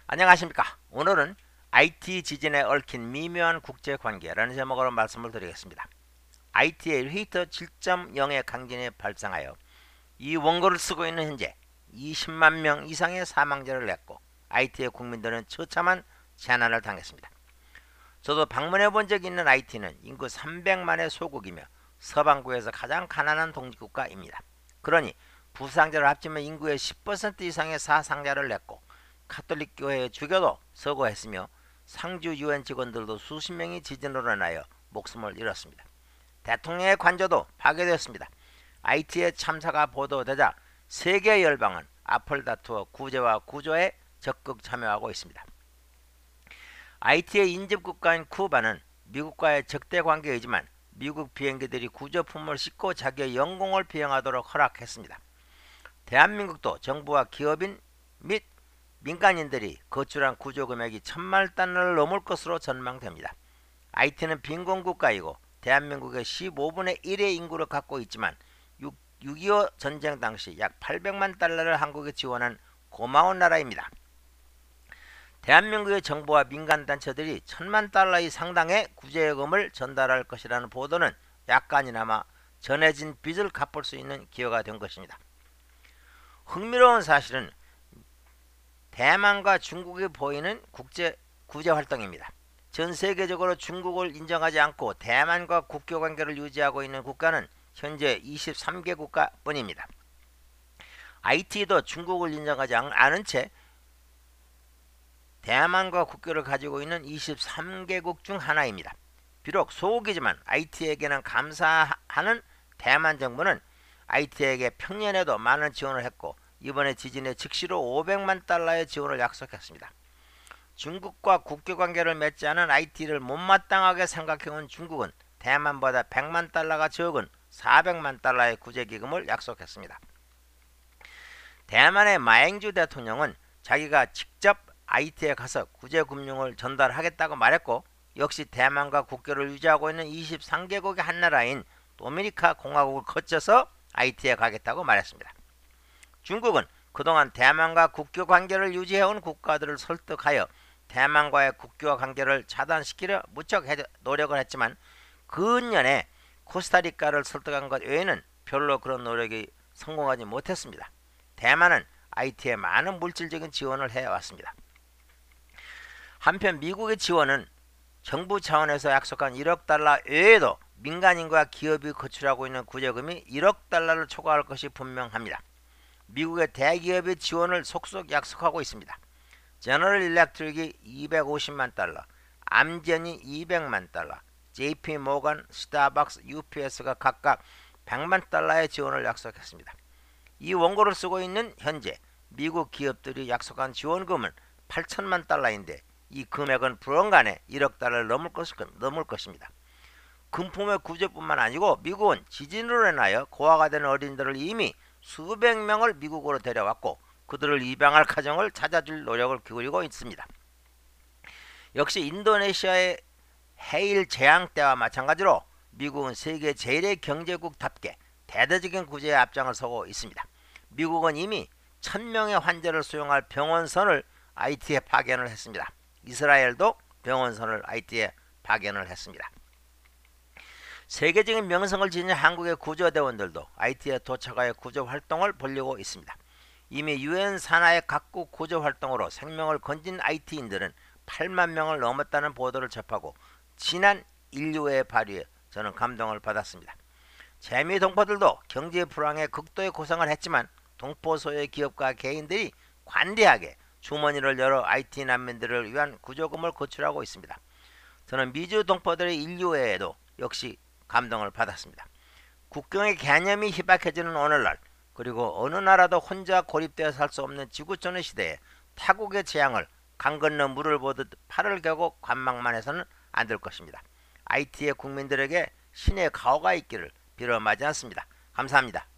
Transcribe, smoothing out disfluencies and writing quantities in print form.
안녕하십니까. 오늘은 IT 지진에 얽힌 미묘한 국제관계라는 제목으로 말씀을 드리겠습니다. IT의 리히터 7.0의 강진이 발생하여 이 원고를 쓰고 있는 현재 20만 명 이상의 사망자를 냈고 IT의 국민들은 처참한 재난을 당했습니다. 저도 방문해 본 적이 있는 IT는 인구 300만의 소국이며 서방구에서 가장 가난한 독립국가입니다. 그러니 부상자를 합치면 인구의 10% 이상의 사상자를 냈고 카톨릭 교회의 주교도 서거했으며 상주 유엔 직원들도 수십 명이 지진으로 인하여 목숨을 잃었습니다. 대통령의 관저도 파괴되었습니다. IT의 참사가 보도되자 세계 열방은 앞을 다투어 구제와 구조에 적극 참여하고 있습니다. IT의 인접국가인 쿠바는 미국과의 적대 관계이지만 미국 비행기들이 구조품을 싣고 자기의 영공을 비행하도록 허락했습니다. 대한민국도 정부와 기업인 및 민간인들이 거출한 구조금액이 1000만 달러를 넘을 것으로 전망됩니다. IT는 빈곤국가이고 대한민국의 15분의 1의 인구를 갖고 있지만 6.25 전쟁 당시 약 800만 달러를 한국에 지원한 고마운 나라입니다. 대한민국의 정부와 민간단체들이 1000만 달러의 상당의 구제금을 전달할 것이라는 보도는 약간이나마 전해진 빚을 갚을 수 있는 기회가 된 것입니다. 흥미로운 사실은 대만과 중국이 보이는 구제 활동입니다. 전 세계적으로 중국을 인정하지 않고 대만과 국교 관계를 유지하고 있는 국가는 현재 23개 국가뿐입니다. IT도 중국을 인정하지 않은 채 대만과 국교를 가지고 있는 23개국 중 하나입니다. 비록 소국이지만 IT에게는 감사하는 대만 정부는 IT에게 평년에도 많은 지원을 했고 이번에 지진에 즉시로 500만 달러의 지원을 약속했습니다. 중국과 국교관계를 맺지 않은 IT를 못마땅하게 생각해온 중국은 대만보다 100만 달러가 적은 400만 달러의 구제기금을 약속했습니다. 대만의 마앵주 대통령은 자기가 직접 IT에 가서 구제금융을 전달하겠다고 말했고 역시 대만과 국교를 유지하고 있는 23개국의 한 나라인 도미니카 공화국을 거쳐서 IT에 가겠다고 말했습니다. 중국은 그동안 대만과 국교 관계를 유지해온 국가들을 설득하여 대만과의 국교 관계를 차단시키려 무척 노력을 했지만 근년에 코스타리카를 설득한 것 외에는 별로 그런 노력이 성공하지 못했습니다. 대만은 IT에 많은 물질적인 지원을 해왔습니다. 한편 미국의 지원은 정부 차원에서 약속한 1억 달러 외에도 민간인과 기업이 거출하고 있는 구제금이 1억 달러를 초과할 것이 분명합니다. 미국의 대기업의 지원을 속속 약속하고 있습니다. 제너럴 일렉트릭이 250만 달러, 암젠이 200만 달러, JP 모건, 스타벅스, UPS가 각각 100만 달러의 지원을 약속했습니다. 이 원고를 쓰고 있는 현재 미국 기업들이 약속한 지원금은 8천만 달러인데 이 금액은 불언간에 1억 달러를 넘을 것입니다. 금품의 구제뿐만 아니고 미국은 지진으로 인하여 고아가 된 어린이들을 이미 수백 명을 미국으로 데려왔고 그들을 입양할 가정을 찾아줄 노력을 기울이고 있습니다. 역시 인도네시아의 해일 재앙 때와 마찬가지로 미국은 세계 제1의 경제국답게 대대적인 구제에 앞장을 서고 있습니다. 미국은 이미 1000명의 환자를 수용할 병원선을 IT에 파견을 했습니다. 이스라엘도 병원선을 IT에 파견을 했습니다. 세계적인 명성을 지닌 한국의 구조대원들도 IT에 도착하여 구조활동을 벌이고 있습니다. 이미 유엔 산하의 각국 구조활동으로 생명을 건진 IT인들은 8만 명을 넘었다는 보도를 접하고 진한 인류의 발휘에 저는 감동을 받았습니다. 재미 동포들도 경제 불황에 극도의 고생을 했지만 동포 소유의 기업과 개인들이 관대하게 주머니를 열어 IT 난민들을 위한 구조금을 거출하고 있습니다. 저는 미주 동포들의 인류애에도 역시 감동을 받았습니다. 국경의 개념이 희박해지는 오늘날 그리고 어느 나라도 혼자 고립되어 살 수 없는 지구촌의 시대에 타국의 재앙을 강 건너 물을 보듯 팔을 겨고 관망만 해서는 안 될 것입니다. IT의 국민들에게 신의 가호가 있기를 빌어 마지 않습니다. 감사합니다.